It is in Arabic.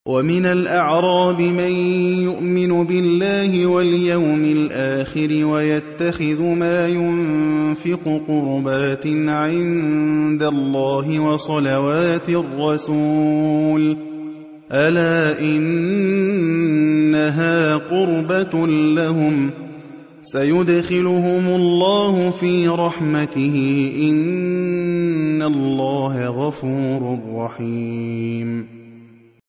وَمِنَ الْأَعْرَابِ مَن يُؤْمِنُ بِاللَّهِ وَالْيَوْمِ الْآخِرِ وَيَتَّخِذُ مَا يُنفِقُ قُرُبَاتٍ عِندَ اللَّهِ وَصَلَوَاتِ الرَّسُولِ ۚ أَلَا إِنَّهَا قُرْبَةٌ لَّهُمْ ۚ سَيُدْخِلُهُمُ اللَّهُ فِي رَحْمَتِهِ ۗ إِنَّ اللَّهَ غَفُورٌ رَّحِيمٌ.